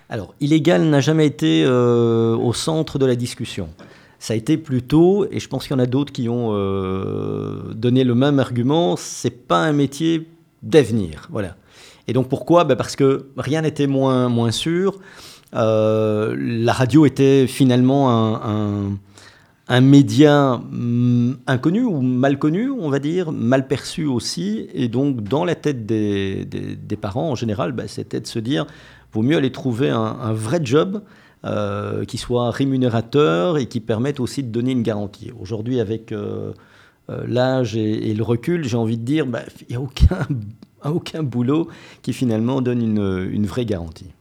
Alors, illégal n'a jamais été au centre de la discussion. Ça a été plutôt, et je pense qu'il y en a d'autres qui ont donné le même argument, c'est pas un métier d'avenir. Voilà. Et donc pourquoi? Parce que rien n'était moins sûr. La radio était finalement un média inconnu ou mal connu, on va dire, mal perçu aussi. Et donc, dans la tête des parents, en général, c'était de se dire, vaut mieux aller trouver un vrai job qui soit rémunérateur et qui permette aussi de donner une garantie. Aujourd'hui, avec l'âge et le recul, j'ai envie de dire, il n'y a aucun boulot qui finalement donne une vraie garantie.